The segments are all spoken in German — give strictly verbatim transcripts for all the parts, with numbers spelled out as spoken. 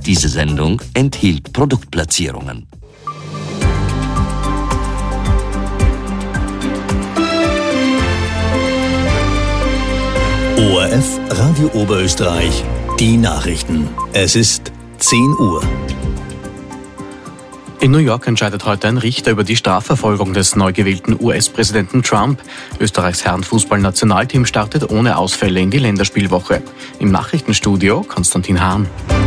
Diese Sendung enthielt Produktplatzierungen. O R F Radio Oberösterreich, die Nachrichten. Es ist zehn Uhr. In New York entscheidet heute ein Richter über die Strafverfolgung des neu gewählten U S-Präsidenten Trump. Österreichs Herrenfußball-Nationalteam startet ohne Ausfälle in die Länderspielwoche. Im Nachrichtenstudio Konstantin Hahn.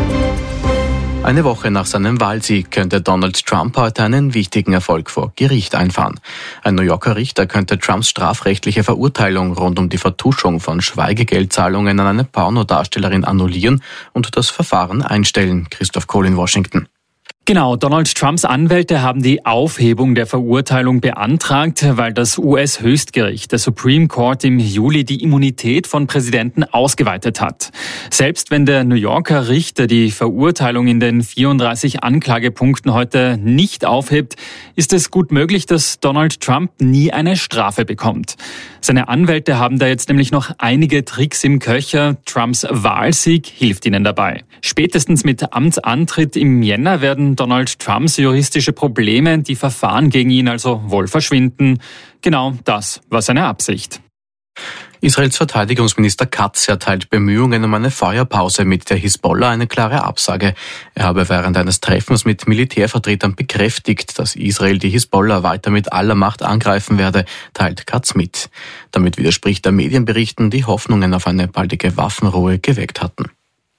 Eine Woche nach seinem Wahlsieg könnte Donald Trump heute einen wichtigen Erfolg vor Gericht einfahren. Ein New Yorker Richter könnte Trumps strafrechtliche Verurteilung rund um die Vertuschung von Schweigegeldzahlungen an eine Pornodarstellerin annullieren und das Verfahren einstellen. Christoph Kohl in Washington. Genau, Donald Trumps Anwälte haben die Aufhebung der Verurteilung beantragt, weil das U S-Höchstgericht, der Supreme Court, im Juli die Immunität von Präsidenten ausgeweitet hat. Selbst wenn der New Yorker Richter die Verurteilung in den vierunddreißig Anklagepunkten heute nicht aufhebt, ist es gut möglich, dass Donald Trump nie eine Strafe bekommt. Seine Anwälte haben da jetzt nämlich noch einige Tricks im Köcher. Trumps Wahlsieg hilft ihnen dabei. Spätestens mit Amtsantritt im Jänner werden Donald Trumps juristische Probleme, die Verfahren gegen ihn also wohl verschwinden. Genau das war seine Absicht. Israels Verteidigungsminister Katz erteilt Bemühungen um eine Feuerpause mit der Hisbollah eine klare Absage. Er habe während eines Treffens mit Militärvertretern bekräftigt, dass Israel die Hisbollah weiter mit aller Macht angreifen werde, teilt Katz mit. Damit widerspricht er Medienberichten, die Hoffnungen auf eine baldige Waffenruhe geweckt hatten.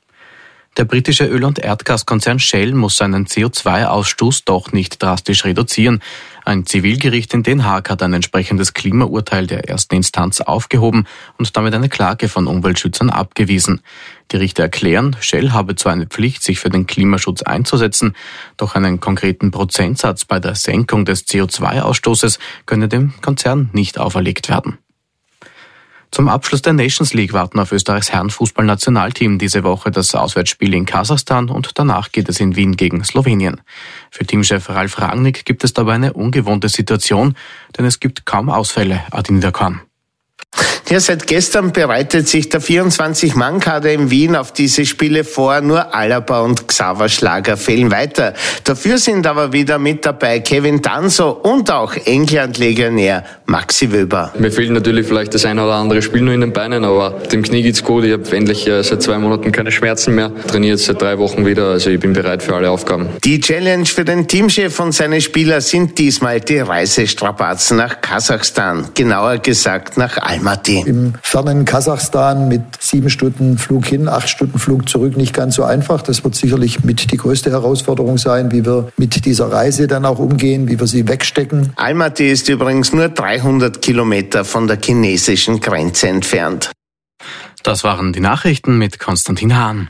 Der britische Öl- und Erdgaskonzern Shell muss seinen C O zwei Ausstoß doch nicht drastisch reduzieren. Ein Zivilgericht in Den Haag hat ein entsprechendes Klimaurteil der ersten Instanz aufgehoben und damit eine Klage von Umweltschützern abgewiesen. Die Richter erklären, Shell habe zwar eine Pflicht, sich für den Klimaschutz einzusetzen, doch einen konkreten Prozentsatz bei der Senkung des C O zwei Ausstoßes könne dem Konzern nicht auferlegt werden. Zum Abschluss der Nations League warten auf Österreichs Herrenfußball-Nationalteam diese Woche das Auswärtsspiel in Kasachstan und danach geht es in Wien gegen Slowenien. Für Teamchef Ralf Rangnick gibt es dabei eine ungewohnte Situation, denn es gibt kaum Ausfälle. Adin Wiederkorn. Ja, seit gestern bereitet sich der vierundzwanzig-Mann-Kader in Wien auf diese Spiele vor. Nur Alaba und Xaver Schlager fehlen weiter. Dafür sind aber wieder mit dabei Kevin Danso und auch England-Legionär Maxi Wöber. Mir fehlt natürlich vielleicht das eine oder andere Spiel nur in den Beinen, aber dem Knie geht's gut. Ich habe endlich seit zwei Monaten keine Schmerzen mehr. Trainiere jetzt seit drei Wochen wieder, also ich bin bereit für alle Aufgaben. Die Challenge für den Teamchef und seine Spieler sind diesmal die Reisestrapazen nach Kasachstan. Genauer gesagt nach Almaty. Im fernen Kasachstan mit sieben Stunden Flug hin, acht Stunden Flug zurück nicht ganz so einfach. Das wird sicherlich mit die größte Herausforderung sein, wie wir mit dieser Reise dann auch umgehen, wie wir sie wegstecken. Almaty ist übrigens nur dreihundert Kilometer von der chinesischen Grenze entfernt. Das waren die Nachrichten mit Konstantin Hahn.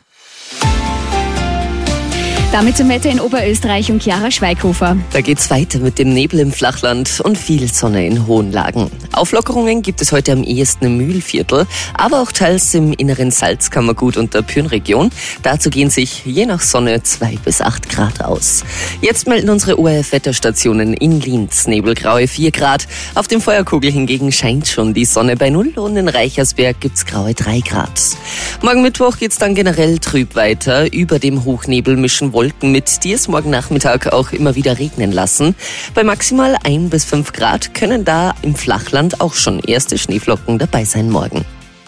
Damit zum Wetter in Oberösterreich und Chiara Schweighofer. Da geht's weiter mit dem Nebel im Flachland und viel Sonne in hohen Lagen. Auflockerungen gibt es heute am ehesten im Mühlviertel, aber auch teils im inneren Salzkammergut und der Pyhrn-Region. Dazu gehen sich je nach Sonne zwei bis acht Grad aus. Jetzt melden unsere O R F-Wetterstationen in Linz nebelgraue vier Grad. Auf dem Feuerkugel hingegen scheint schon die Sonne bei null und in Reichersberg gibt's graue drei Grad. Morgen Mittwoch geht's dann generell trüb weiter. Über dem Hochnebel mischen Wolken mit, die es morgen Nachmittag auch immer wieder regnen lassen. Bei maximal ein bis fünf Grad können da im Flachland auch schon erste Schneeflocken dabei sein morgen.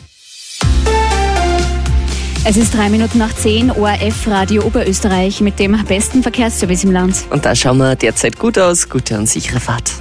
Es ist drei Minuten nach zehn, O R F Radio Oberösterreich mit dem besten Verkehrsservice im Land. Und da schauen wir derzeit gut aus, gute und sichere Fahrt.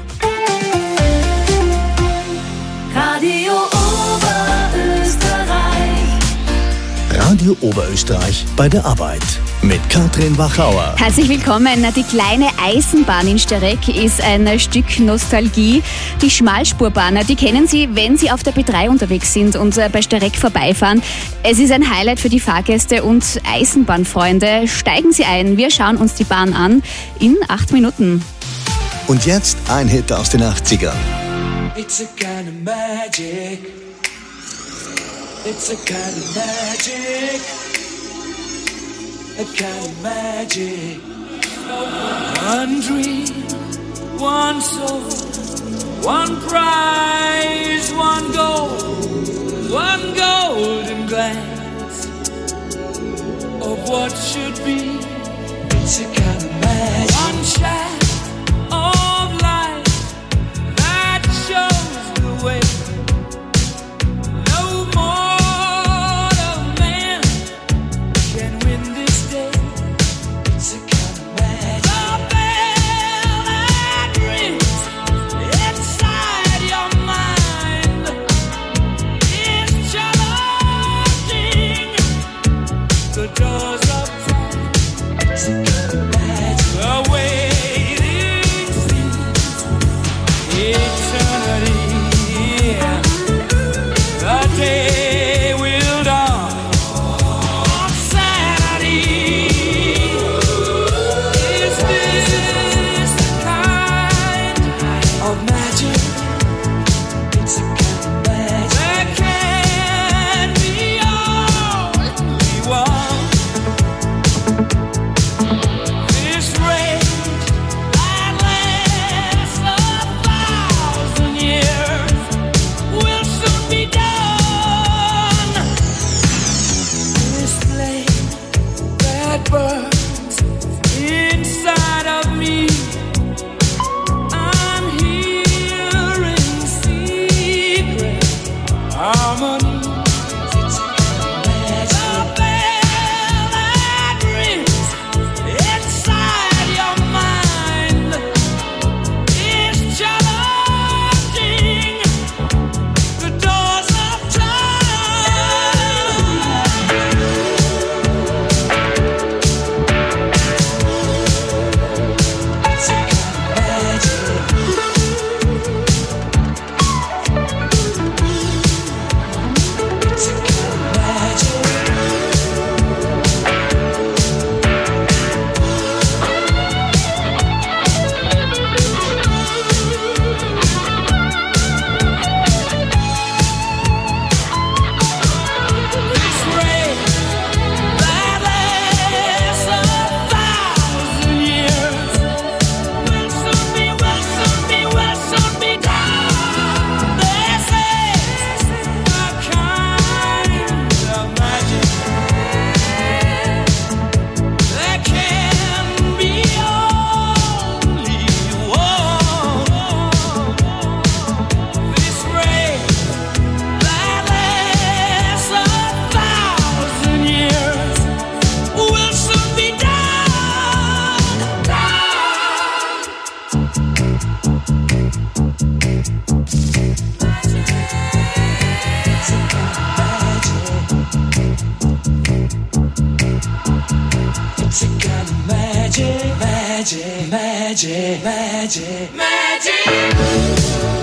Radio Oberösterreich. Radio Oberösterreich bei der Arbeit mit Katrin Wachauer. Herzlich willkommen. Die kleine Eisenbahn in Stereck ist ein Stück Nostalgie. Die Schmalspurbahner, die kennen Sie, wenn Sie auf der B drei unterwegs sind und bei Stereck vorbeifahren. Es ist ein Highlight für die Fahrgäste und Eisenbahnfreunde. Steigen Sie ein, wir schauen uns die Bahn an in acht Minuten. Und jetzt ein Hit aus den achtzigern. It's a kind of magic. It's a kind of magic. A kind of magic. One dream, one soul, one prize, one goal, one golden glance of what should be. magic, magic, magic, magic.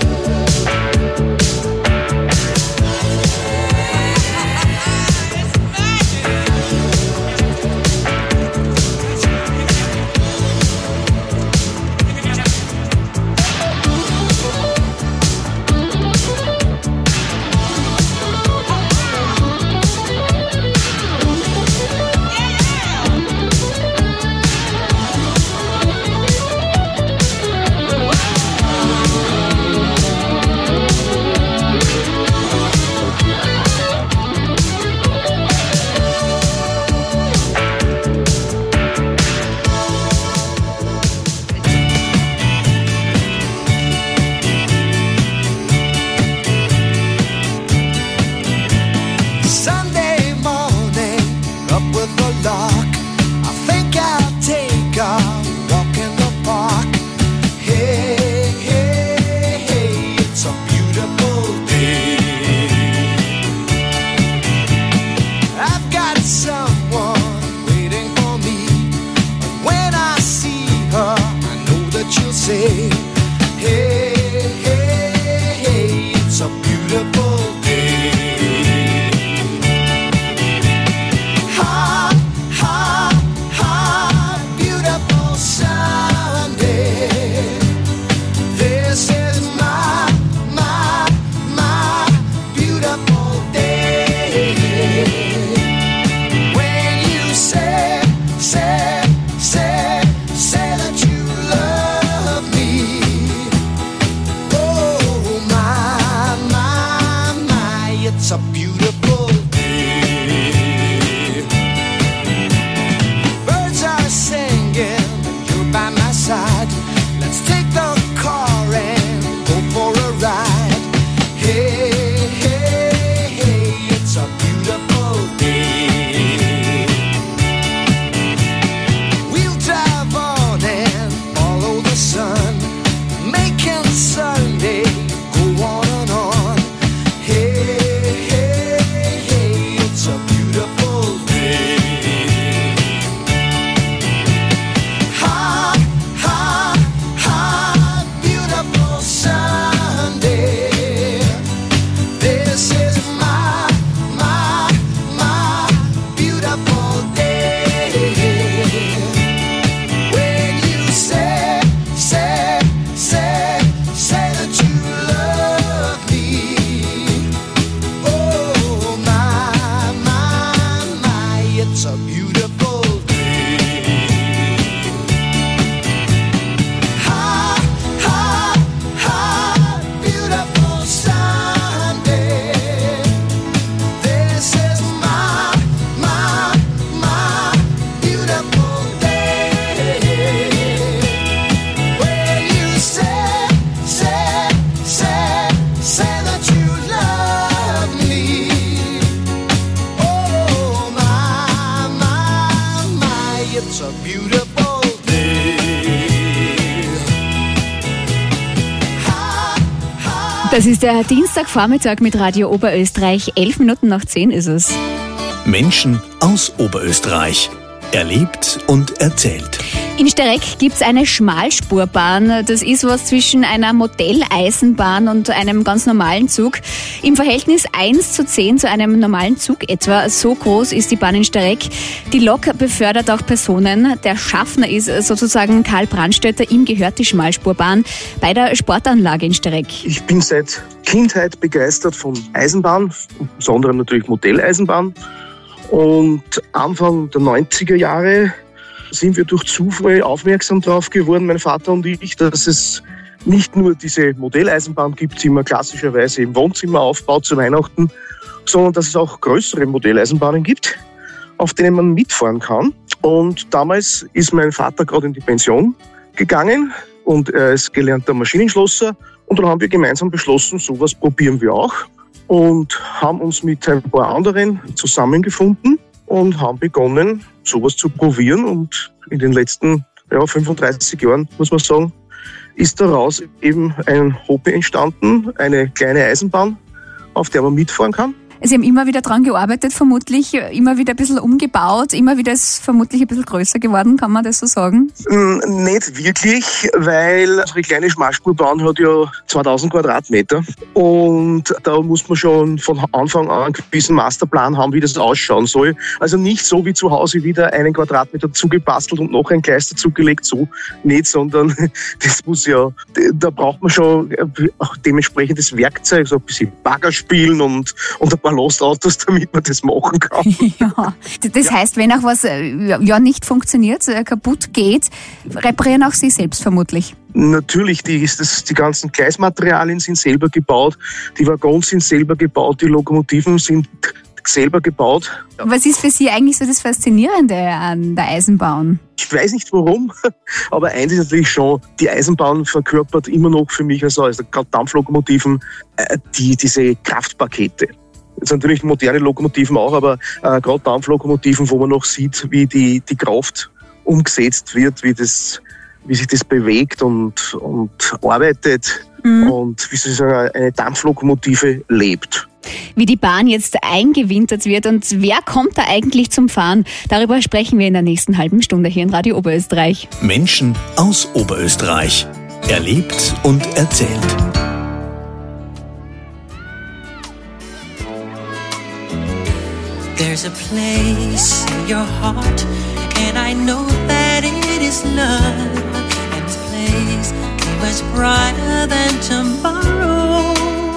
Das ist der Dienstagvormittag mit Radio Oberösterreich. Elf Minuten nach zehn ist es. Menschen aus Oberösterreich. Erlebt und erzählt. In Stereck gibt's eine Schmalspurbahn. Das ist was zwischen einer Modelleisenbahn und einem ganz normalen Zug. Im Verhältnis eins zu zehn zu einem normalen Zug etwa. So groß ist die Bahn in Stereck. Die Lok befördert auch Personen. Der Schaffner ist sozusagen Karl Brandstätter. Ihm gehört die Schmalspurbahn bei der Sportanlage in Stereck. Ich bin seit Kindheit begeistert von Eisenbahn, insbesondere natürlich Modelleisenbahn. Und Anfang der neunziger Jahre sind wir durch Zufall aufmerksam darauf geworden, mein Vater und ich, dass es nicht nur diese Modelleisenbahn gibt, die man klassischerweise im Wohnzimmer aufbaut zu Weihnachten, sondern dass es auch größere Modelleisenbahnen gibt, auf denen man mitfahren kann. Und damals ist mein Vater gerade in die Pension gegangen und er ist gelernter Maschinenschlosser. Und dann haben wir gemeinsam beschlossen, sowas probieren wir auch. Und haben uns mit ein paar anderen zusammengefunden und haben begonnen, sowas zu probieren. Und in den letzten ja, fünfunddreißig Jahren, muss man sagen, ist daraus eben ein Hobby entstanden, eine kleine Eisenbahn, auf der man mitfahren kann. Sie haben immer wieder dran gearbeitet, vermutlich, immer wieder ein bisschen umgebaut, immer wieder ist vermutlich ein bisschen größer geworden, kann man das so sagen? Mm, nicht wirklich, weil unsere kleine Schmalspurbahn hat ja zweitausend Quadratmeter und da muss man schon von Anfang an einen gewissen Masterplan haben, wie das ausschauen soll. Also nicht so wie zu Hause wieder einen Quadratmeter zugebastelt und noch ein Gleis dazugelegt, so nicht, sondern das muss ja, da braucht man schon auch dementsprechendes Werkzeug, so ein bisschen Bagger spielen und, und ein paar Lostautos, damit man das machen kann. Ja, das heißt, wenn auch was ja nicht funktioniert, kaputt geht, reparieren auch Sie selbst vermutlich. Natürlich, die, das, die ganzen Gleismaterialien sind selber gebaut, die Waggons sind selber gebaut, die Lokomotiven sind selber gebaut. Was ist für Sie eigentlich so das Faszinierende an der Eisenbahn? Ich weiß nicht warum, aber eins ist natürlich schon, die Eisenbahn verkörpert immer noch für mich, also, also gerade Dampflokomotiven, äh, die, diese Kraftpakete. Das sind natürlich moderne Lokomotiven auch, aber äh, gerade Dampflokomotiven, wo man noch sieht, wie die, die Kraft umgesetzt wird, wie, das, wie sich das bewegt und, und arbeitet mhm. und wie sozusagen eine Dampflokomotive lebt. Wie die Bahn jetzt eingewintert wird und wer kommt da eigentlich zum Fahren? Darüber sprechen wir in der nächsten halben Stunde hier in Radio Oberösterreich. Menschen aus Oberösterreich. Erlebt und erzählt. There's a place in your heart and I know that it is love. And this place is much brighter than tomorrow.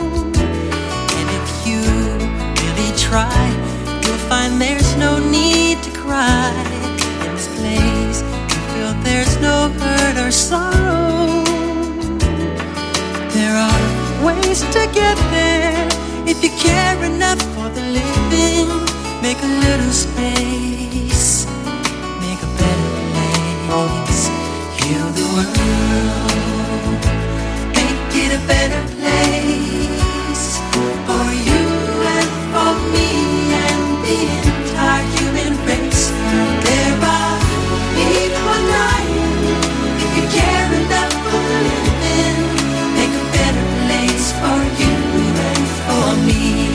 Try, you'll find there's no need to cry. In this place, you feel there's no hurt or sorrow. There are ways to get there if you care enough for the living. Make a little space, make a better place. Heal the world, make it a better place for you. For me and the entire human race, there are people dying. If you care enough for the living, make a better place for you and for me.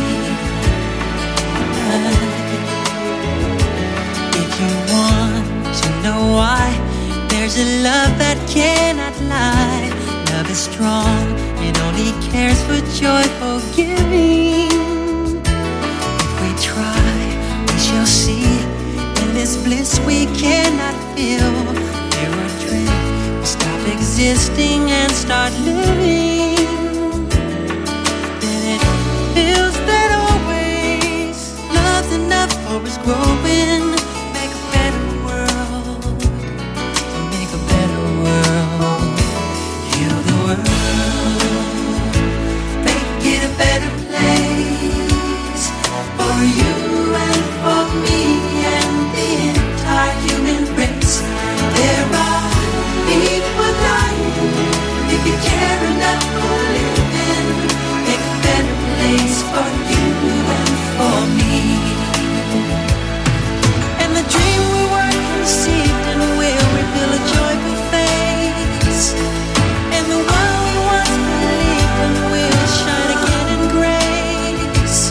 If you want to know why, there's a love that cannot lie. Love is strong, it only cares for joyful giving. Try, we shall see. In this bliss we cannot feel. Fear or dread, we stop existing and start living. Then it feels that always love's enough for us growing. Make a better world, make a better world. Heal the world, make it a better place for you and for me and the entire human race. There are people dying. If you care enough for living, make a better place for you and for me. And the dream we were conceived and will reveal a joyful face. And the world we once believed and will shine again in grace.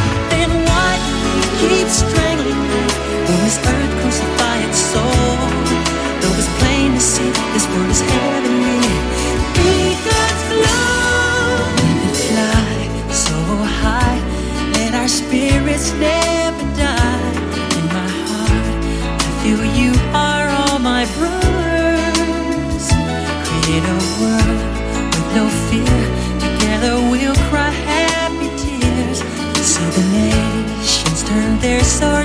Keep strangling me when this earth crucify its soul. Though it's plain to see this world is heavenly, be God's love. Let it fly so high, let our spirits never die. In my heart, I feel you are all my brothers. Create a world with no fear. Together we'll cry happy tears. See the nations turn their sorrow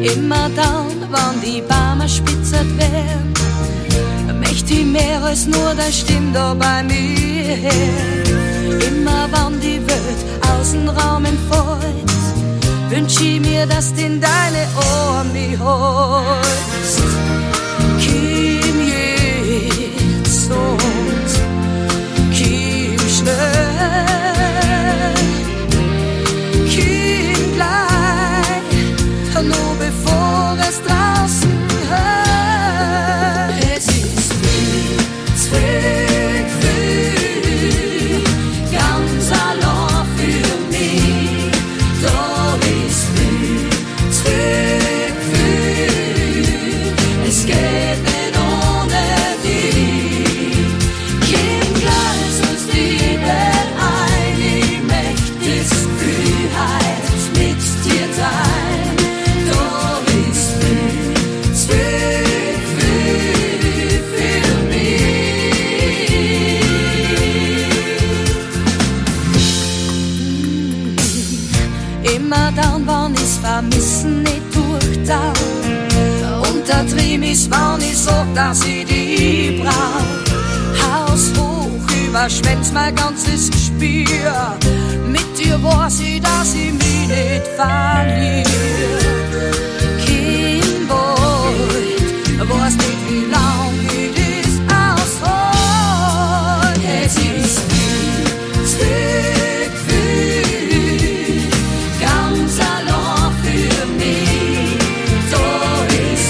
Immer dann, wann die Bäume spitzert werden, möchte ich mehr als nur deine Stimme da bei mir her. Immer wann die Welt aus dem Raum entfällt, wünsch ich mir, dass du in deine Ohren mich holst. Komm jetzt und komm schnell, komm gleich, nur bevor es draußen hört. Es ist viel, viel, viel, ganz allein für mich. Da ist viel, viel, viel, es geht nicht ohne dich. Komm gleich, sonst Liebe ein, ich möchte das Freiheit mit dir teilen. Da ist viel, viel, viel für mich. Immer dann, wann ich's vermissen nicht durchtau, und der Trieb ist, wann ich sag, dass ich dich brauch. Haus hoch, überschwemmt's mein ganzes Gespür. Mit dir weiß ich, dass ich mich nicht verliere. Kind bald, weiß nicht, wie lang ich das aushalt. Es ist viel, viel, viel, ganz allein für mich. Da ist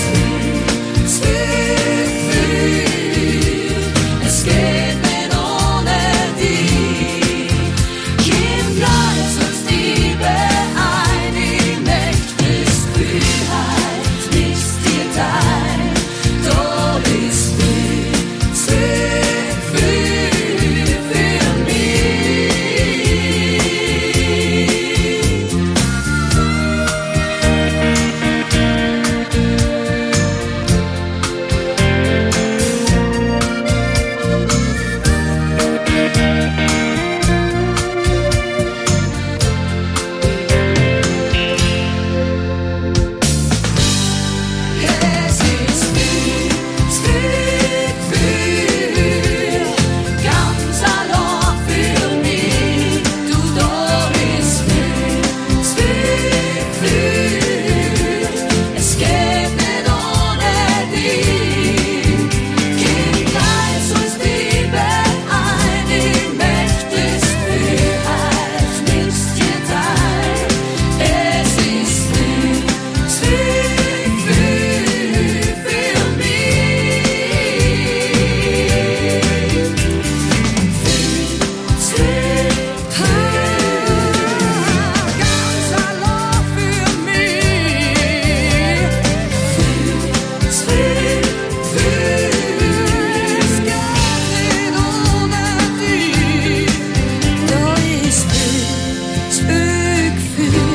viel, viel, viel, es geht nicht ohne dich. Komm gleich, sonst Liebe ein, ich möchte das Freiheit mit dir teilen. Da ist viel, viel, viel für mich. Es ist viel, viel, viel, ganz allein für mich. Du, da ist viel, viel, viel, es geht nicht ohne dich. Komm gleich, sonst Liebe ein, ich möchte das Freiheit mit dir teilen. Es ist viel, viel, viel für mich. Viel, viel, ganz allein für mich. Viel, viel, viel, es geht nicht ohne dich. Da ist viel, viel, viel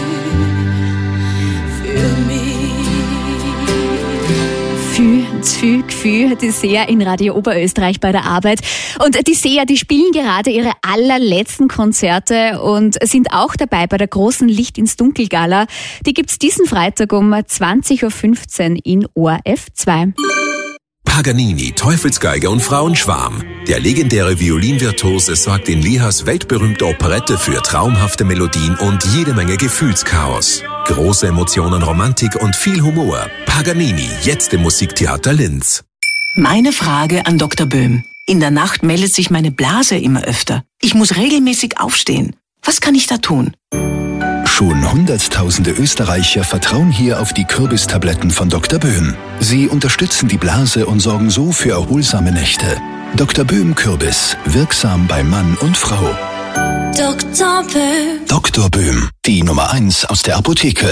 für mich. Viel, zu viel Gefühl, die Seher in Radio Oberösterreich bei der Arbeit. Und die Seher, die spielen gerade ihre allerletzten Konzerte und sind auch dabei bei der großen Licht ins Dunkel Gala. Die gibt's diesen Freitag um zwanzig Uhr fünfzehn in O R F zwei. Paganini, Teufelsgeige und Frauenschwarm. Der legendäre Violinvirtuose sorgt in Lehas weltberühmte Operette für traumhafte Melodien und jede Menge Gefühlschaos. Große Emotionen, Romantik und viel Humor. Paganini, jetzt im Musiktheater Linz. Meine Frage an Doktor Böhm. In der Nacht meldet sich meine Blase immer öfter. Ich muss regelmäßig aufstehen. Was kann ich da tun? Schon Hunderttausende Österreicher vertrauen hier auf die Kürbistabletten von Doktor Böhm. Sie unterstützen die Blase und sorgen so für erholsame Nächte. Doktor Böhm Kürbis, wirksam bei Mann und Frau. Doktor Böhm. Doktor Böhm, die Nummer eins aus der Apotheke.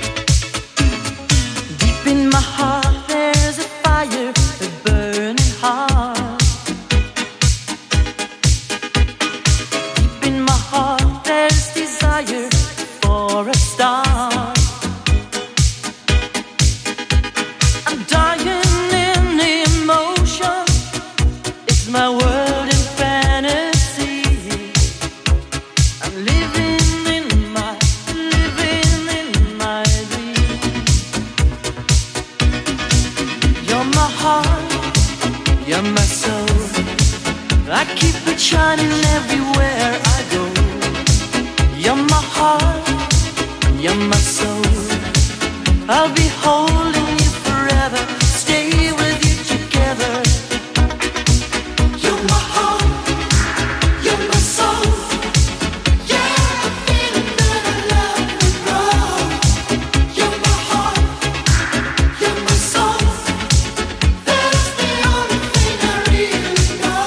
Deep in my heart there's a fire, a burning heart. shining everywhere I go. You're my heart, you're my soul. I'll be holding you forever, stay with you together. You're my heart, you're my soul. Yeah, I'm feeling that I love will grow. You're my heart, you're my soul. That's the only thing I really know.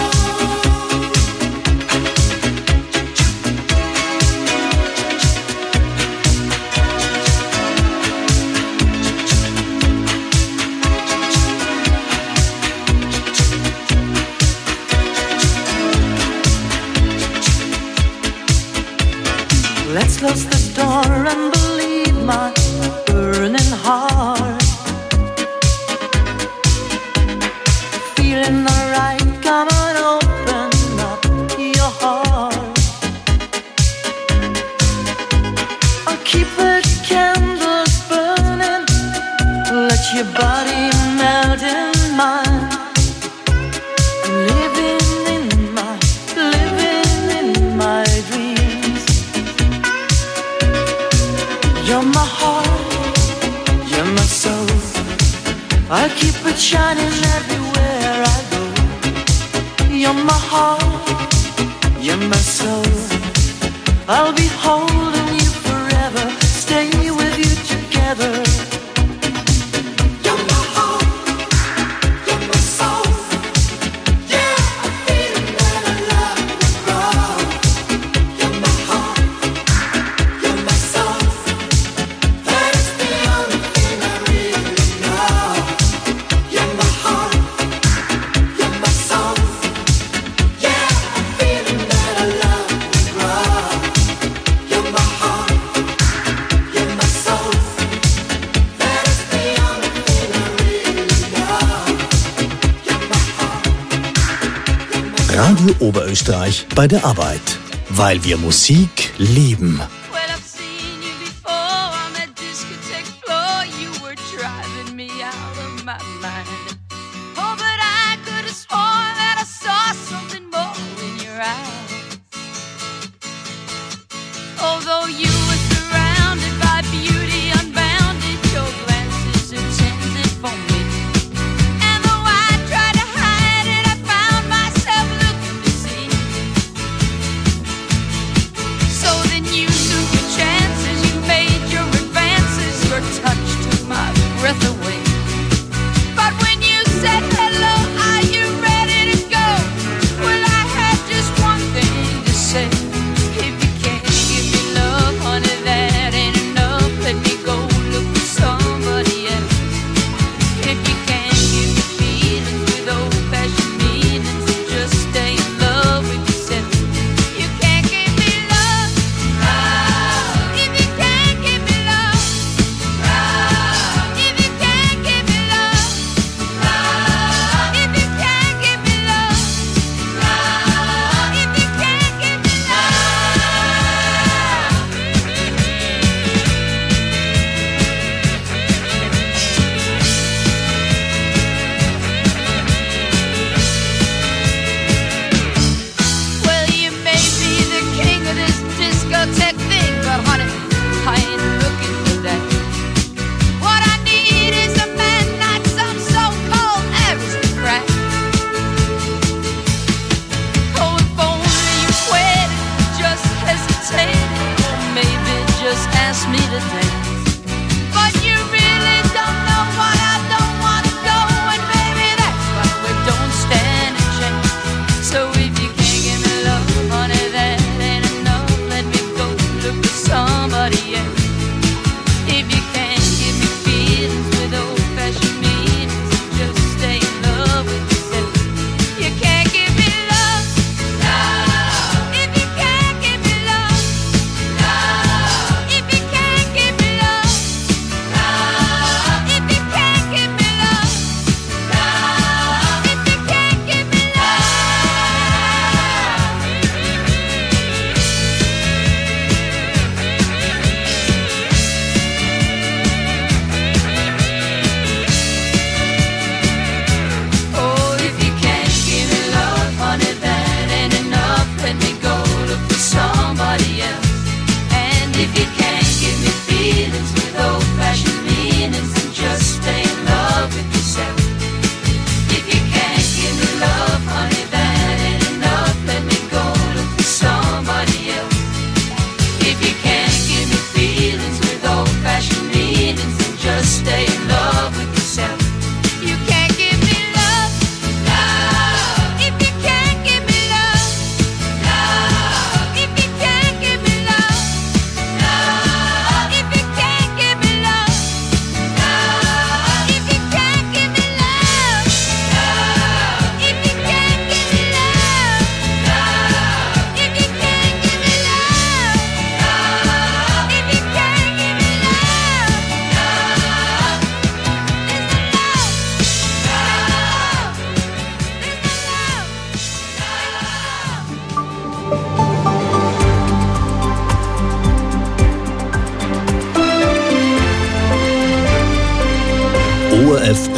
Let's close the door and believe my burning heart. Feeling alright, come on, open up your heart. I'll keep the candles burning, let your body melt in mine. Living in my, living in my dreams. You're my heart, you're my soul. I'll keep it shining everywhere I go. You're my heart, you're my soul. I'll be holding you forever, stay with you together. You're my heart, you're my soul. Yeah, I'm feeling that I love will grow. You're my heart, you're my soul. That is the only thing I really know. You're my heart, you're my soul. Yeah, I'm feeling that I love will grow. You're my heart, you're my soul. That is the only thing I really know. You're my heart, you're my soul. Radio Oberösterreich bei der Arbeit, weil wir Musik lieben. Well, I've seen you before on that discotheque floor. You were driving me out of my mind. Oh, but I could have sworn that I saw something more in your eyes. Although you were surrounded by beauty unbounded, your glances intended for me. And though I tried to hide it, I found myself looking to see. So then you knew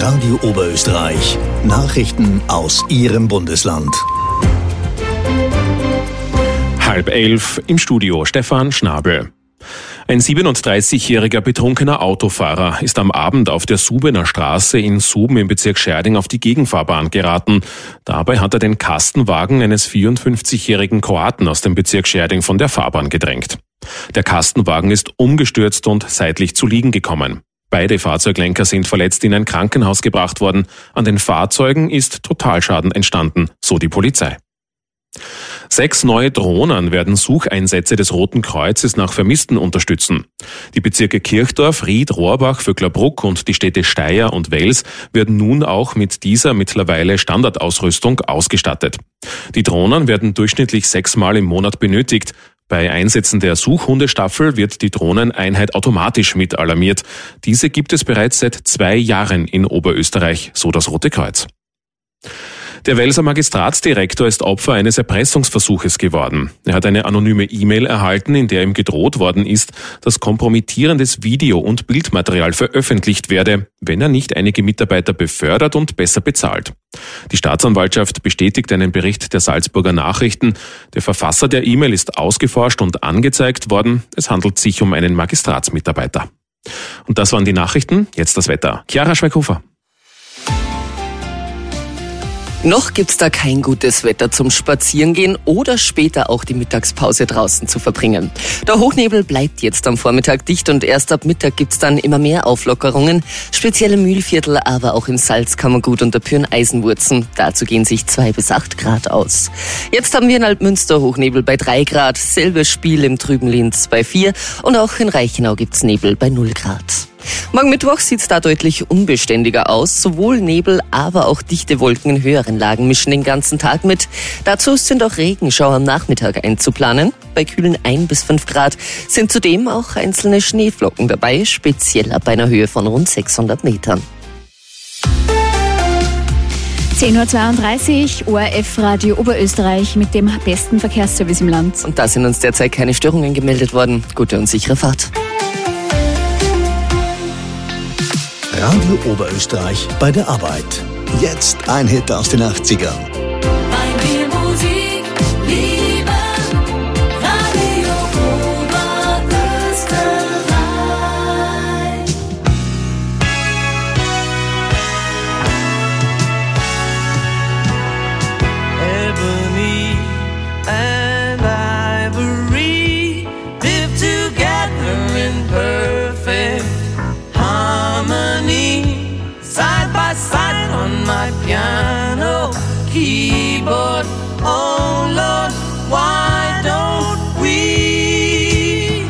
Radio Oberösterreich. Nachrichten aus Ihrem Bundesland. Halb elf im Studio Stefan Schnabel. Ein siebenunddreißigjähriger betrunkener Autofahrer ist am Abend auf der Subener Straße in Suben im Bezirk Scherding auf die Gegenfahrbahn geraten. Dabei hat er den Kastenwagen eines vierundfünfzigjährigen Kroaten aus dem Bezirk Scherding von der Fahrbahn gedrängt. Der Kastenwagen ist umgestürzt und seitlich zu liegen gekommen. Beide Fahrzeuglenker sind verletzt in ein Krankenhaus gebracht worden. An den Fahrzeugen ist Totalschaden entstanden, so die Polizei. Sechs neue Drohnen werden Sucheinsätze des Roten Kreuzes nach Vermissten unterstützen. Die Bezirke Kirchdorf, Ried, Rohrbach, Vöcklerbruck und die Städte Steyr und Wels werden nun auch mit dieser mittlerweile Standardausrüstung ausgestattet. Die Drohnen werden durchschnittlich sechsmal im Monat benötigt. Bei Einsätzen der Suchhundestaffel wird die Drohneneinheit automatisch mit alarmiert. Diese gibt es bereits seit zwei Jahren in Oberösterreich, so das Rote Kreuz. Der Welser Magistratsdirektor ist Opfer eines Erpressungsversuches geworden. Er hat eine anonyme E-Mail erhalten, in der ihm gedroht worden ist, dass kompromittierendes Video- und Bildmaterial veröffentlicht werde, wenn er nicht einige Mitarbeiter befördert und besser bezahlt. Die Staatsanwaltschaft bestätigt einen Bericht der Salzburger Nachrichten. Der Verfasser der E-Mail ist ausgeforscht und angezeigt worden. Es handelt sich um einen Magistratsmitarbeiter. Und das waren die Nachrichten. Jetzt das Wetter. Chiara Schweighofer. Noch gibt's da kein gutes Wetter zum Spazierengehen oder später auch die Mittagspause draußen zu verbringen. Der Hochnebel bleibt jetzt am Vormittag dicht und erst ab Mittag gibt's dann immer mehr Auflockerungen. Speziell im Mühlviertel, aber auch in Salzkammergut und der Pürn-Eisenwurzen. Dazu gehen sich zwei bis acht Grad aus. Jetzt haben wir in Altmünster Hochnebel bei drei Grad, selbes Spiel im trüben Linz bei vier und auch in Reichenau gibt's Nebel bei null Grad. Morgen Mittwoch sieht's da deutlich unbeständiger aus. Sowohl Nebel, aber auch dichte Wolken in höheren Lagen mischen den ganzen Tag mit. Dazu sind auch Regenschauer am Nachmittag einzuplanen. Bei kühlen ein bis fünf Grad sind zudem auch einzelne Schneeflocken dabei, speziell ab einer Höhe von rund sechshundert Metern. zehn Uhr zweiunddreißig, O R F Radio Oberösterreich mit dem besten Verkehrsservice im Land. Und da sind uns derzeit keine Störungen gemeldet worden. Gute und sichere Fahrt. Radio Oberösterreich bei der Arbeit. Jetzt ein Hit aus den achtzigern. Piano, keyboard, oh Lord, why don't we?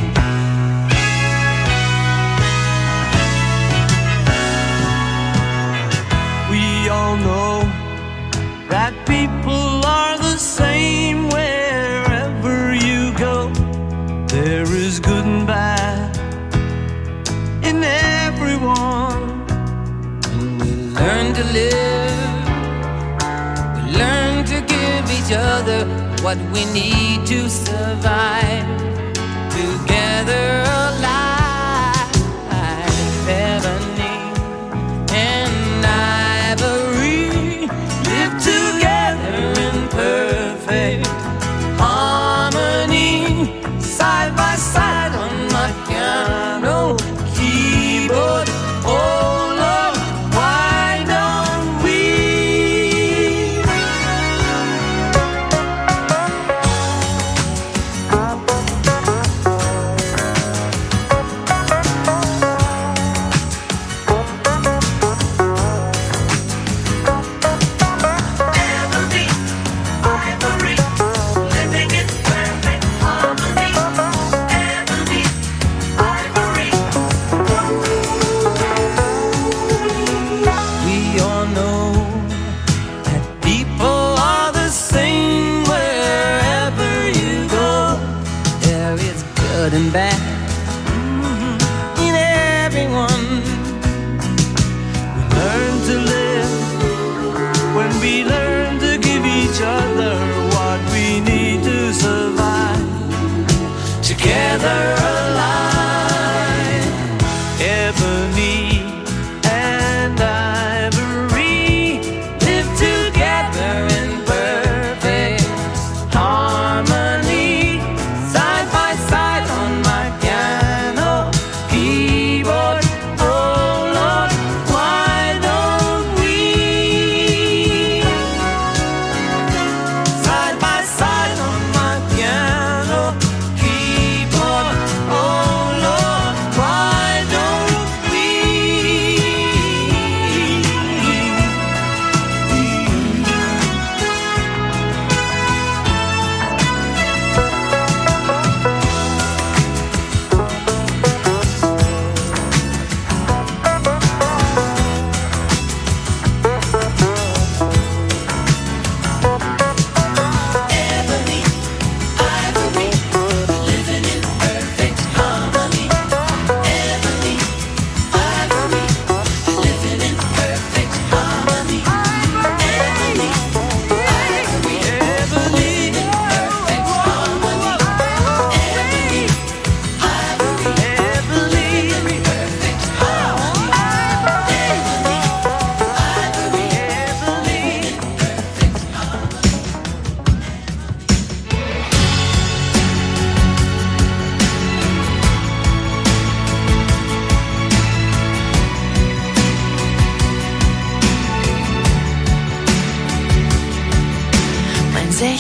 We all know that people are the same wherever you go. There is good and bad in everyone, and we learn to live. Each other what we need to survive together alive. Ebony and ivory live together in perfect harmony, side by side on my piano keyboard. Oh Lord, why don't we? Good and bad mm-hmm. in everyone. We learn to live when we learn to give each other what we need to survive together alive. Ebony and ivory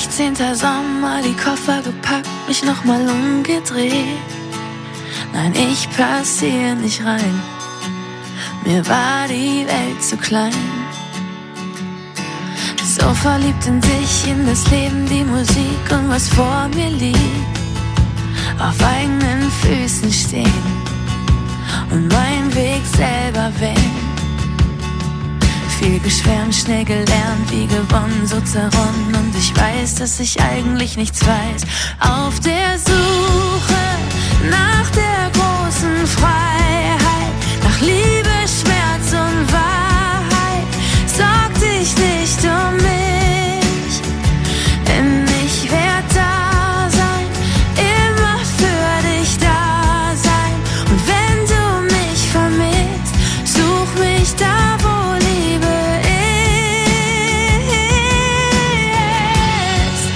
sechzehnter Sommer, die Koffer gepackt, mich nochmal umgedreht. Nein, ich pass hier nicht rein. Mir war die Welt zu klein. So verliebt in dich, in das Leben, die Musik und was vor mir liegt. Auf eigenen Füßen stehen und meinen Weg selber wählen. Viel geschwärmt, schnell gelernt, wie gewonnen, so zerronnen. Und ich weiß, dass ich eigentlich nichts weiß. Auf der Suche nach der großen Freiheit, nach Liebe, Schmerz und Wahrheit, sorg dich nicht um mich, denn ich werd da sein, immer für dich da sein. Und wenn du mich vermisst, such mich da, wo Liebe ist.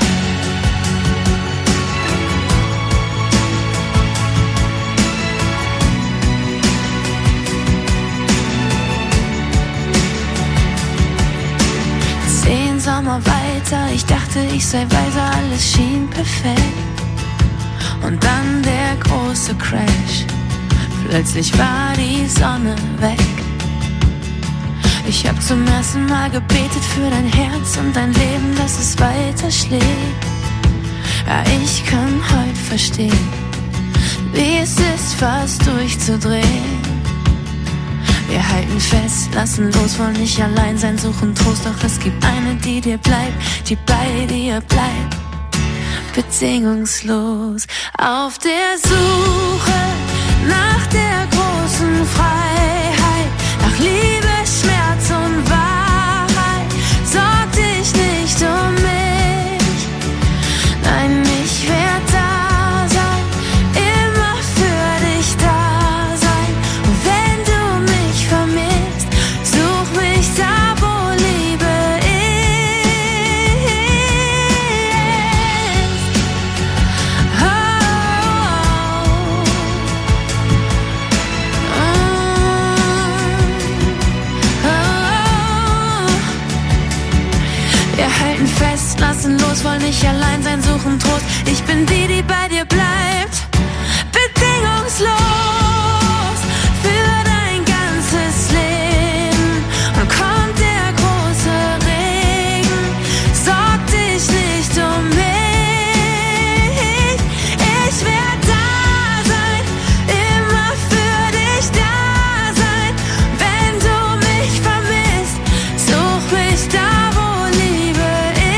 Zehn Sommer weiter, ich dachte, ich sei weiser, alles schien perfekt. Und dann der große Crash, plötzlich war die Sonne weg. Ich hab zum ersten Mal gebetet für dein Herz und dein Leben, dass es weiter schlägt. Ja, ich kann heute verstehen, wie es ist, fast durchzudrehen. Wir halten fest, lassen los, wollen nicht allein sein, suchen Trost, doch es gibt eine, die dir bleibt, die bei dir bleibt, bedingungslos. Auf der Suche nach der großen Freiheit, nach Liebe, Schmerz und Wahrheit, sorg dich nicht um mich, nein, ich werd da sein, immer für dich da sein. Und wenn du mich vermisst, such mich da, wo Liebe ist. Oh, oh, oh. Wir halten fest, lassen los, wollen nicht allein sein, suchen Trost. Ich bin die, die bei dir bleibt, bedingungslos für dein ganzes Leben. Und kommt der große Regen, sorg dich nicht um mich. Ich werd da sein, immer für dich da sein. Wenn du mich vermisst, such mich da, wo Liebe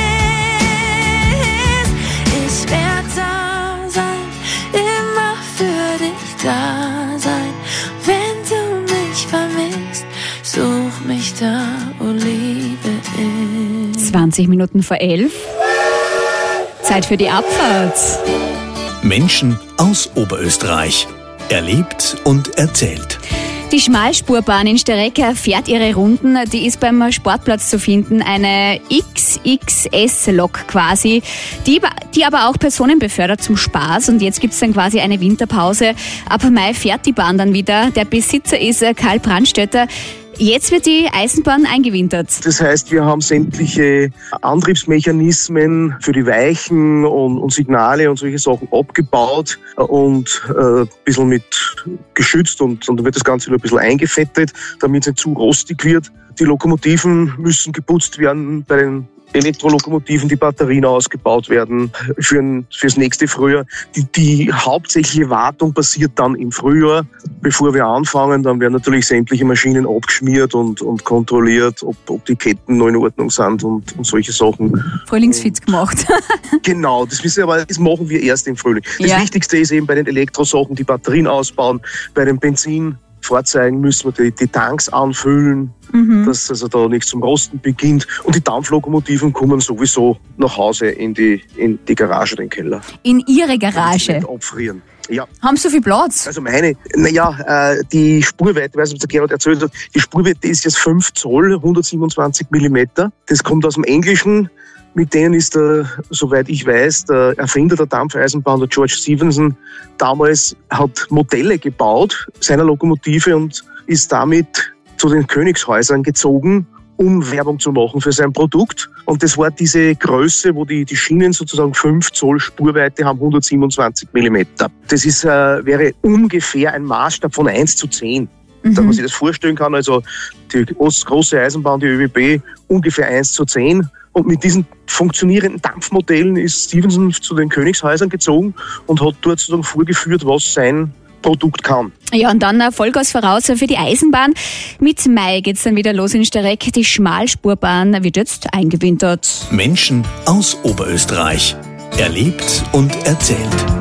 ist. Ich werd da sein, immer für dich da sein. Wenn du mich vermisst, such mich da, wo Liebe ist. zwanzig Minuten vor elf. Zeit für die Abfahrt. Menschen aus Oberösterreich. Erlebt und erzählt. Die Schmalspurbahn in Sterecke fährt ihre Runden. Die ist beim Sportplatz zu finden. Eine X X S-Lok quasi, die, die aber auch Personen befördert zum Spaß. Und jetzt gibt's dann quasi eine Winterpause. Ab Mai fährt die Bahn dann wieder. Der Besitzer ist Karl Brandstötter. Jetzt wird die Eisenbahn eingewintert. Das heißt, wir haben sämtliche Antriebsmechanismen für die Weichen und, und Signale und solche Sachen abgebaut und äh, ein bisschen mit geschützt und, und dann wird das Ganze wieder ein bisschen eingefettet, damit es nicht zu rostig wird. Die Lokomotiven müssen geputzt werden, bei den Elektrolokomotiven die Batterien ausgebaut werden für ein, fürs nächste Frühjahr. Die, die hauptsächliche Wartung passiert dann im Frühjahr, bevor wir anfangen. Dann werden natürlich sämtliche Maschinen abgeschmiert und, und kontrolliert, ob, ob die Ketten noch in Ordnung sind und, und solche Sachen. Frühlingsfit gemacht. Genau, das wissen wir, aber das machen wir erst im Frühling. Das Ja. Wichtigste ist eben bei den Elektrosachen die Batterien ausbauen, bei den Benzinfahrzeugen müssen wir die, die Tanks anfüllen, Mhm. dass also da nichts zum Rosten beginnt. Und die Dampflokomotiven kommen sowieso nach Hause in die, in die Garage, den Keller. In Ihre Garage. Abfrieren. Ja. Haben Sie so viel Platz? Also meine, naja, äh, die Spurweite, weiß nicht, was der Gerhard erzählt hat, die Spurweite ist jetzt fünf Zoll, hundertsiebenundzwanzig Millimeter. Das kommt aus dem Englischen. Mit denen ist der, soweit ich weiß, der Erfinder der Dampfeisenbahn, der George Stephenson, damals hat Modelle gebaut seiner Lokomotive und ist damit zu den Königshäusern gezogen um Werbung zu machen für sein Produkt. Und das war diese Größe, wo die, die Schienen sozusagen fünf Zoll Spurweite haben, hundertsiebenundzwanzig Millimeter. Das ist, äh, wäre ungefähr ein Maßstab von eins zu zehn. Mhm. Dass man sich das vorstellen kann, also die große Eisenbahn, die ÖBB, ungefähr eins zu zehn. Und mit diesen funktionierenden Dampfmodellen ist Stephenson zu den Königshäusern gezogen und hat dort sozusagen vorgeführt, was sein Produkt kann. Ja, und dann Vollgas voraus für die Eisenbahn. Mit Mai geht's dann wieder los in Stereck. Die Schmalspurbahn wird jetzt eingewintert. Menschen aus Oberösterreich. Erlebt und erzählt.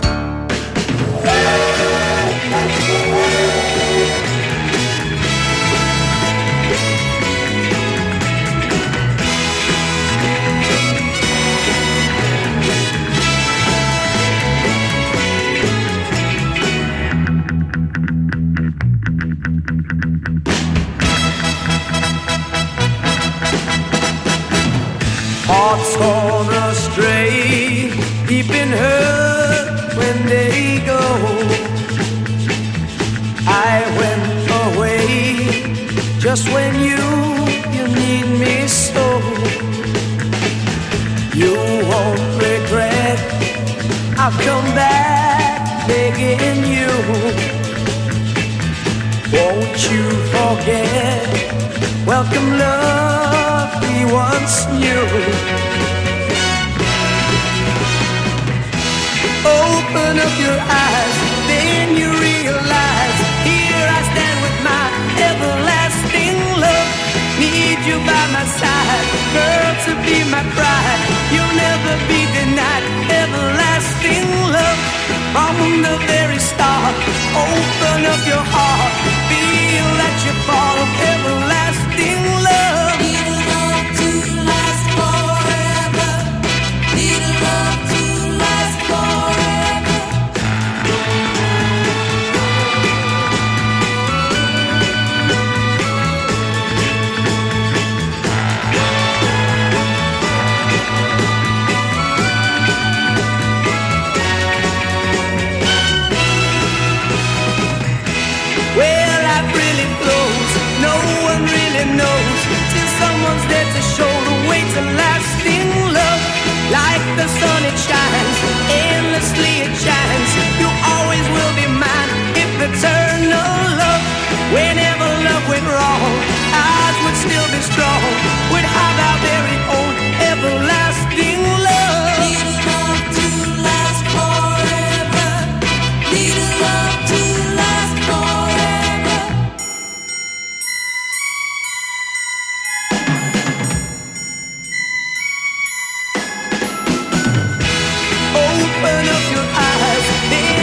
Hearts gone astray, deep in hurt when they go. I went away just when you, you need me so. You won't regret, I've come back begging you. Won't you forget, welcome love we once knew. Open up your eyes, then you realize, here I stand with my everlasting love. Need you by my side, girl, to be my bride. You'll never be denied everlasting love. From the very start, open up your heart, feel that you fall of everlasting love. Need a love to last forever. Need a love to last forever. Well, life really flows, no one really knows, till someone's there to show the way to lasting love. Like the sun it shines, endlessly it shines. You always will be mine, if eternal love. Whenever love went wrong, ours would still be strong. Would have our very own everlasting love. Need a love to last forever. Need a love to last forever. Open up your eyes, then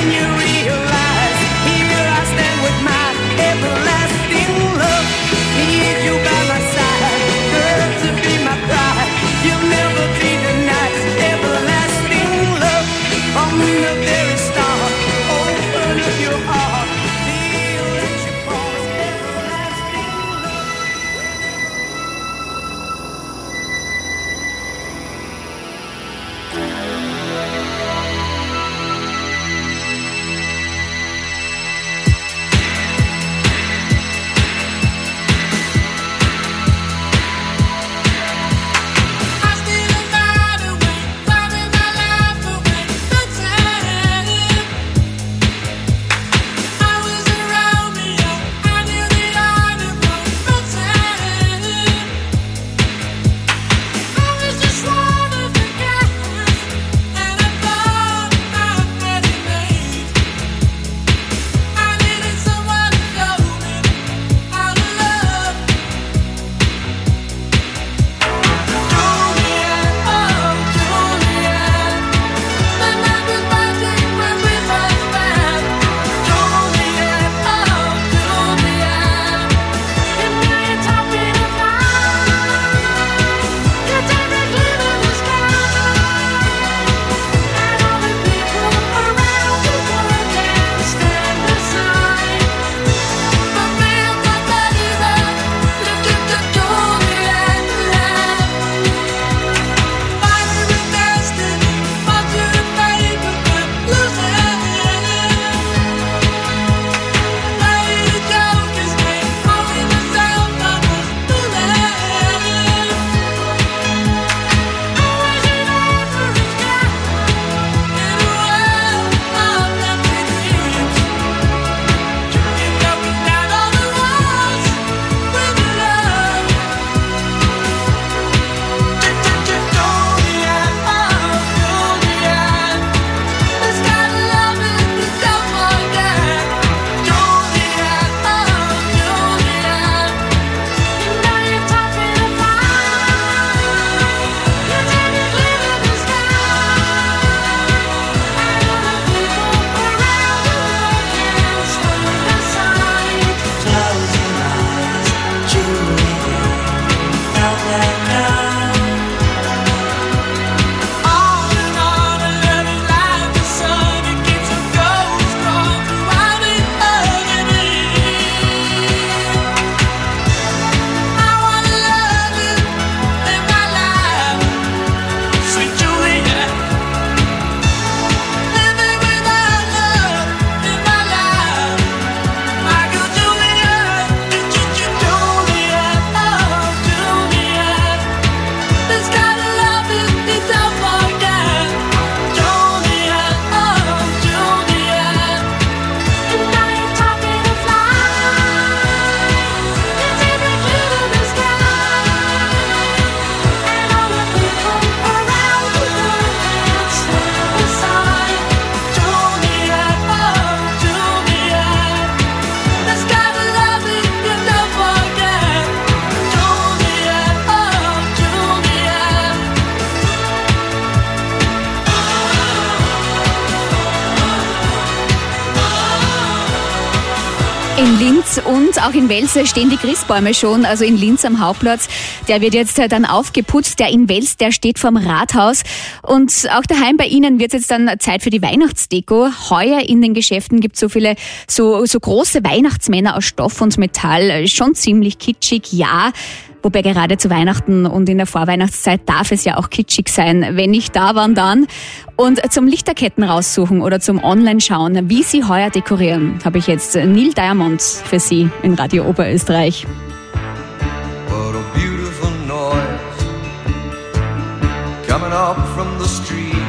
In Linz und auch in Wels stehen die Christbäume schon, also in Linz am Hauptplatz. Der wird jetzt dann aufgeputzt. Der in Wels, der steht vorm Rathaus. Und auch daheim bei Ihnen wird es jetzt dann Zeit für die Weihnachtsdeko. Heuer in den Geschäften gibt es so viele, so, so große Weihnachtsmänner aus Stoff und Metall. Schon ziemlich kitschig, ja. Wobei gerade zu Weihnachten und in der Vorweihnachtszeit darf es ja auch kitschig sein. Wenn nicht da, wann dann? Und zum Lichterketten raussuchen oder zum Online-Schauen, wie Sie heuer dekorieren, habe ich jetzt Neil Diamond für Sie in Radio Oberösterreich. What a beautiful noise coming up from the street.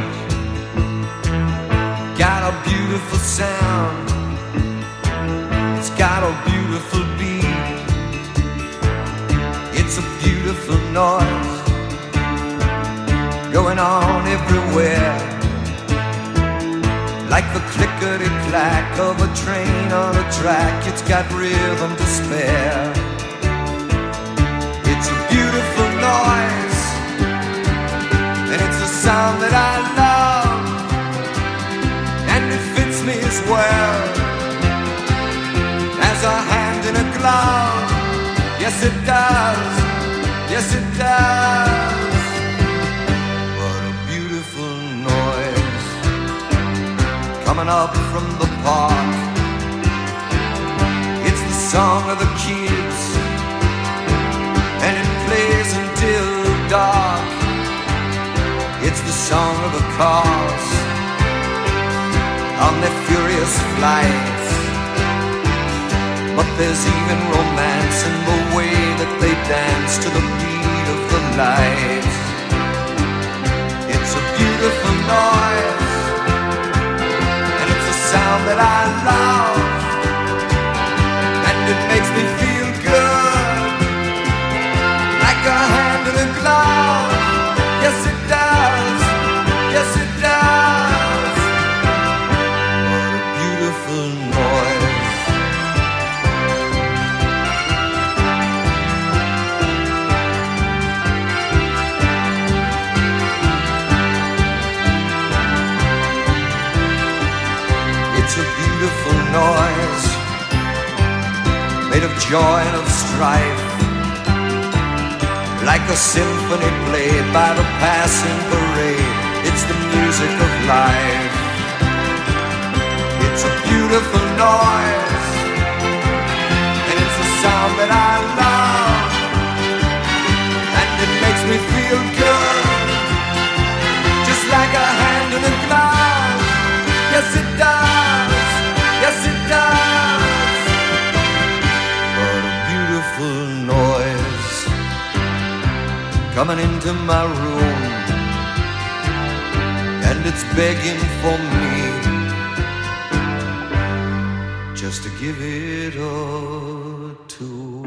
Got a beautiful sound. It's got a beautiful beat. It's a beautiful noise going on everywhere, like the clickety-clack of a train on a track. It's got rhythm to spare. It's a beautiful noise, and it's a sound that I love, and it fits me as well as a hand in a glove. Yes, it does. Yes, it does. What a beautiful noise coming up from the park. It's the song of the kids, and it plays until dark. It's the song of the cars on their furious flights. But there's even romance in the way that they dance to the beat of the light. It's a beautiful noise, and it's a sound that I love, and it makes me feel good, like a hand in a glove. Yes, it does. Yes, it does. What a beautiful noise. Noise made of joy and of strife, like a symphony played by the passing parade. It's the music of life. It's a beautiful noise, and it's a sound that I love, and it makes me feel good, just like a hand in a glove. Yes, it does. Yes, it does. What a beautiful noise coming into my room, and it's begging for me just to give it a tune.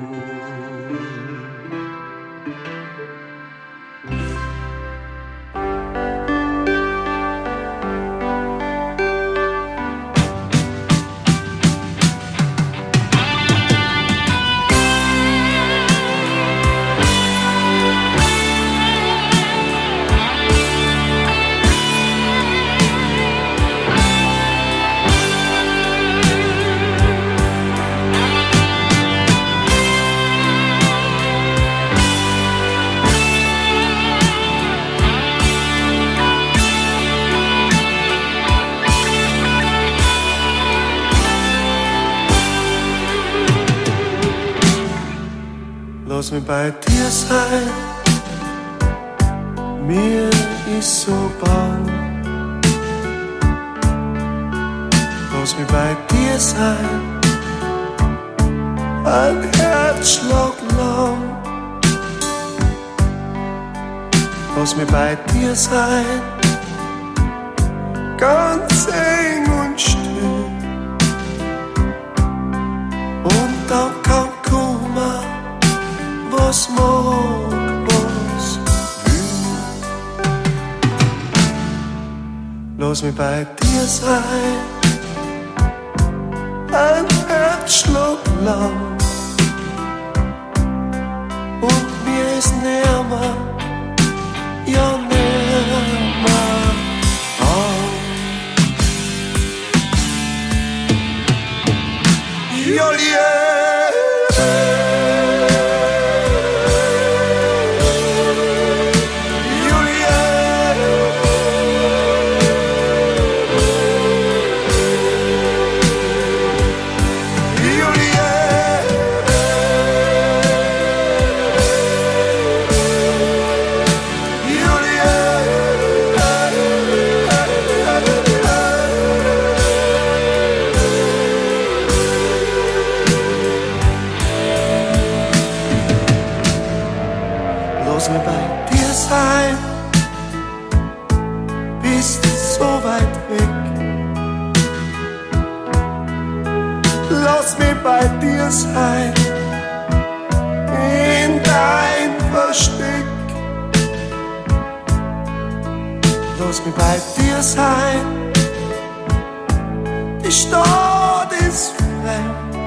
Lass mich bei dir sein, mir ist so bang. Lass mich bei dir sein, ein Herzschlag lang. Lass mich bei dir sein, ganz eng und still. Und dann kann kommen, was mag, was will. Lass mich bei dir sein, ein Herzschlag lang. Und mir ist nimmer, ja nimmer an. Lass mich bei dir sein, bist so weit weg. Lass mich bei dir sein, in dein Versteck. Lass mich bei dir sein, die Stadt ist frei.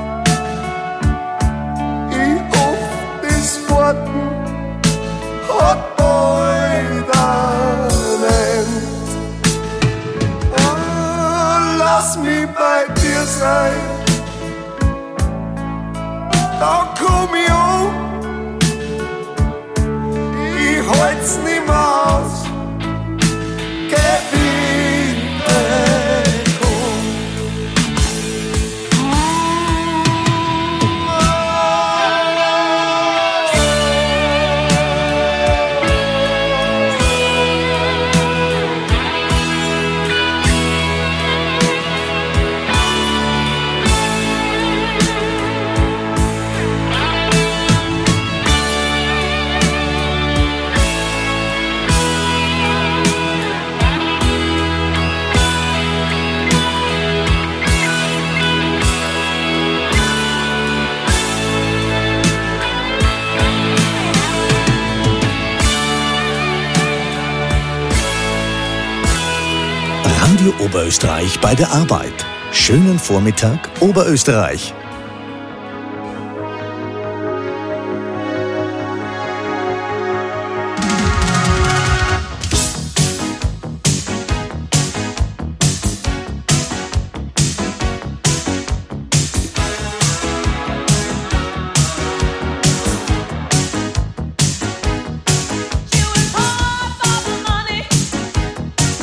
Ich hoffe, das Warten hat bald ein Ende. Oh, lass mich bei dir sein, dann komm ich um. Ich halt's nimmer aus, geh bitte komm. Radio Oberösterreich bei der Arbeit. Schönen Vormittag, Oberösterreich.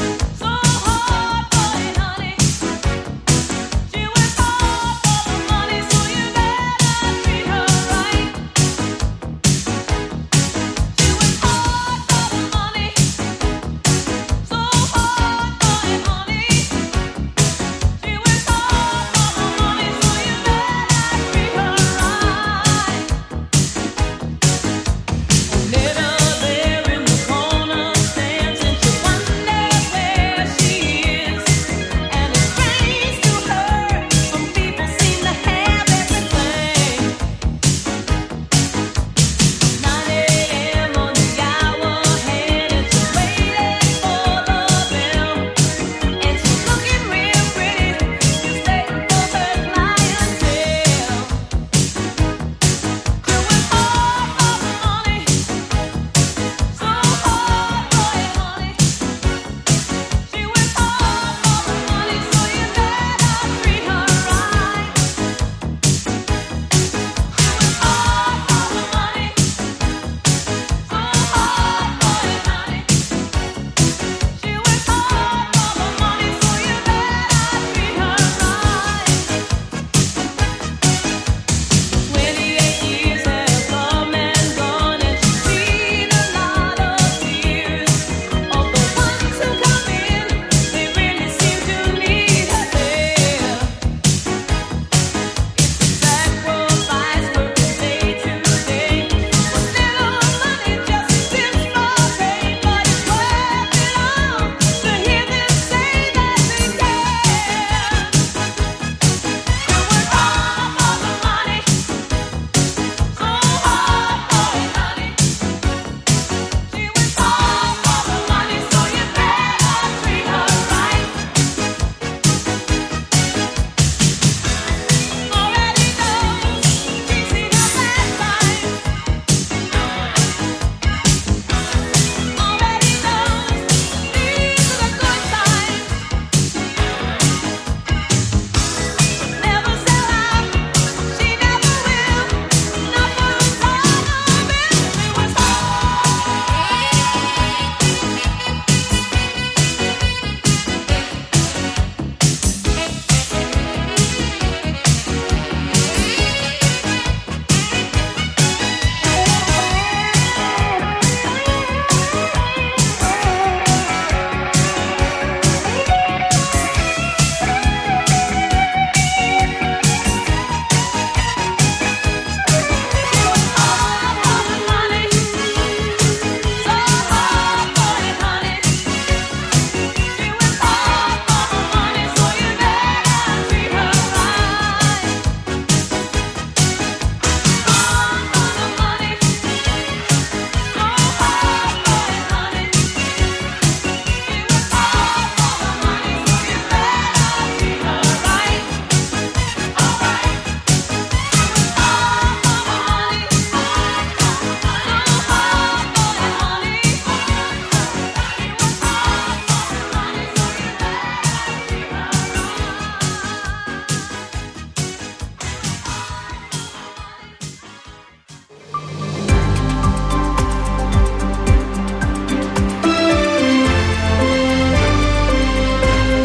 Money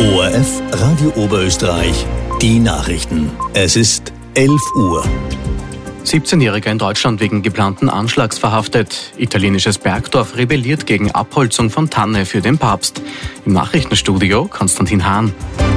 O R F Radio Oberösterreich, die Nachrichten. Es ist elf Uhr. siebzehnjähriger in Deutschland wegen geplanten Anschlags verhaftet. Italienisches Bergdorf rebelliert gegen Abholzung von Tanne für den Papst. Im Nachrichtenstudio Konstantin Hahn.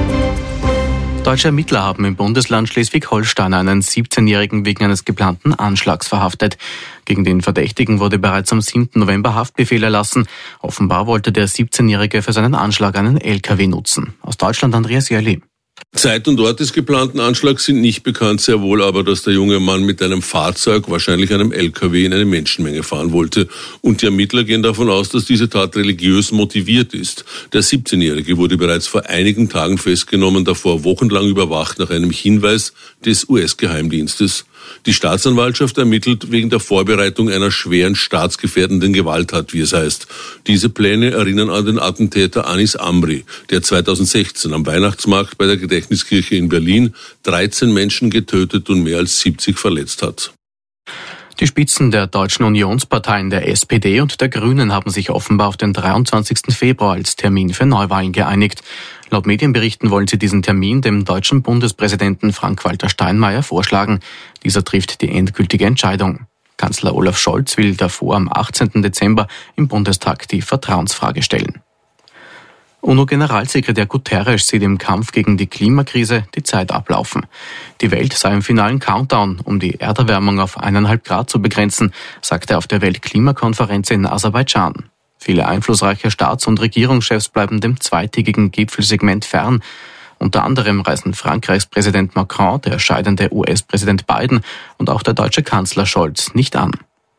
Deutsche Ermittler haben im Bundesland Schleswig-Holstein einen siebzehnjährigen wegen eines geplanten Anschlags verhaftet. Gegen den Verdächtigen wurde bereits am siebten November Haftbefehl erlassen. Offenbar wollte der siebzehnjährige für seinen Anschlag einen L K W nutzen. Aus Deutschland Andreas Jörli. Zeit und Ort des geplanten Anschlags sind nicht bekannt, sehr wohl aber, dass der junge Mann mit einem Fahrzeug, wahrscheinlich einem L K W, in eine Menschenmenge fahren wollte. Und die Ermittler gehen davon aus, dass diese Tat religiös motiviert ist. Der siebzehnjährige wurde bereits vor einigen Tagen festgenommen, davor wochenlang überwacht nach einem Hinweis des U S-Geheimdienstes. Die Staatsanwaltschaft ermittelt wegen der Vorbereitung einer schweren staatsgefährdenden Gewalttat, wie es heißt. Diese Pläne erinnern an den Attentäter Anis Amri, der zweitausendsechzehn am Weihnachtsmarkt bei der Gedächtniskirche in Berlin dreizehn Menschen getötet und mehr als siebzig verletzt hat. Die Spitzen der deutschen Unionsparteien der S P D und der Grünen haben sich offenbar auf den dreiundzwanzigsten Februar als Termin für Neuwahlen geeinigt. Laut Medienberichten wollen sie diesen Termin dem deutschen Bundespräsidenten Frank-Walter Steinmeier vorschlagen. Dieser trifft die endgültige Entscheidung. Kanzler Olaf Scholz will davor am achtzehnten Dezember im Bundestag die Vertrauensfrage stellen. UNO-Generalsekretär Guterres sieht im Kampf gegen die Klimakrise die Zeit ablaufen. Die Welt sei im finalen Countdown, um die Erderwärmung auf eineinhalb Grad zu begrenzen, sagte er auf der Weltklimakonferenz in Aserbaidschan. Viele einflussreiche Staats- und Regierungschefs bleiben dem zweitägigen Gipfelsegment fern. Unter anderem reisen Frankreichs Präsident Macron, der scheidende U S-Präsident Biden und auch der deutsche Kanzler Scholz nicht an.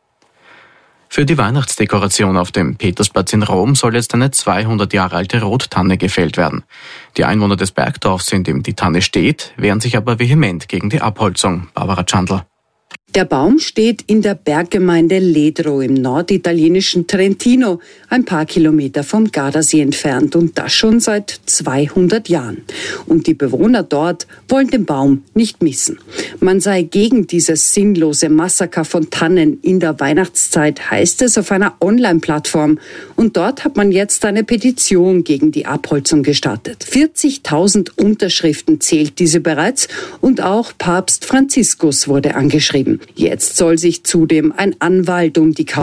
Für die Weihnachtsdekoration auf dem Petersplatz in Rom soll jetzt eine zweihundert Jahre alte Rottanne gefällt werden. Die Einwohner des Bergdorfs, in dem die Tanne steht, wehren sich aber vehement gegen die Abholzung. Barbara Chandler. Der Baum steht in der Berggemeinde Ledro im norditalienischen Trentino, ein paar Kilometer vom Gardasee entfernt, und das schon seit zweihundert Jahren. Und die Bewohner dort wollen den Baum nicht missen. Man sei gegen dieses sinnlose Massaker von Tannen in der Weihnachtszeit, heißt es auf einer Online-Plattform. Und dort hat man jetzt eine Petition gegen die Abholzung gestartet. vierzigtausend Unterschriften zählt diese bereits, und auch Papst Franziskus wurde angeschrieben. Jetzt soll sich zudem ein Anwalt um die